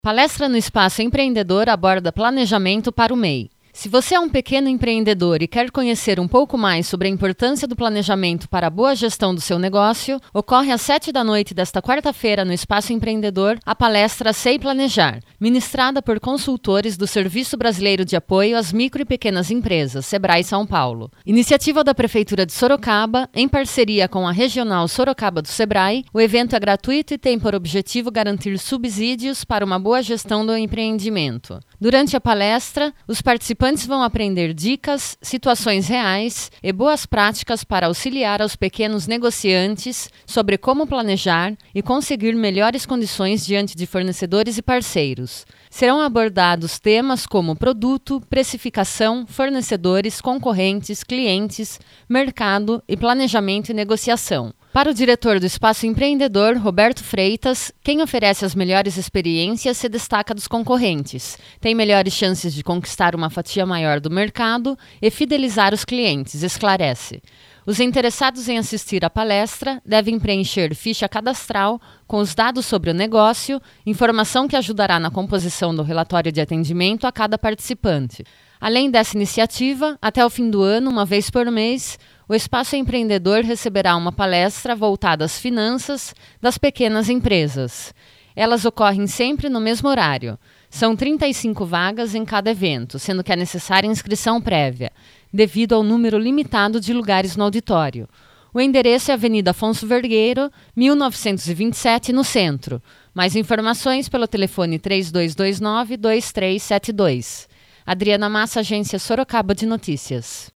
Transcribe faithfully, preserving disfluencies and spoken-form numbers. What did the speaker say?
Palestra no Espaço Empreendedor aborda planejamento para o M E I. Se você é um pequeno empreendedor e quer conhecer um pouco mais sobre a importância do planejamento para a boa gestão do seu negócio, ocorre às sete da noite desta quarta-feira no Espaço Empreendedor a palestra Sei Planejar, ministrada por consultores do Serviço Brasileiro de Apoio às Micro e Pequenas Empresas, Sebrae São Paulo. Iniciativa da Prefeitura de Sorocaba, em parceria com a Regional Sorocaba do Sebrae, o evento é gratuito e tem por objetivo garantir subsídios para uma boa gestão do empreendimento. Durante a palestra, os participantes Participantes vão aprender dicas, situações reais e boas práticas para auxiliar aos pequenos negociantes sobre como planejar e conseguir melhores condições diante de fornecedores e parceiros. Serão abordados temas como produto, precificação, fornecedores, concorrentes, clientes, mercado e planejamento e negociação. Para o diretor do Espaço Empreendedor, Roberto Freitas, quem oferece as melhores experiências se destaca dos concorrentes, tem melhores chances de conquistar uma fatia maior do mercado e fidelizar os clientes, esclarece. Os interessados em assistir à palestra devem preencher ficha cadastral com os dados sobre o negócio, informação que ajudará na composição do relatório de atendimento a cada participante. Além dessa iniciativa, até o fim do ano, uma vez por mês, o Espaço Empreendedor receberá uma palestra voltada às finanças das pequenas empresas. Elas ocorrem sempre no mesmo horário. São trinta e cinco vagas em cada evento, sendo que é necessária inscrição prévia, devido ao número limitado de lugares no auditório. O endereço é Avenida Afonso Vergueiro, mil novecentos e vinte e sete, no centro. Mais informações pelo telefone três dois dois nove, dois três sete dois. Adriana Massa, Agência Sorocaba de Notícias.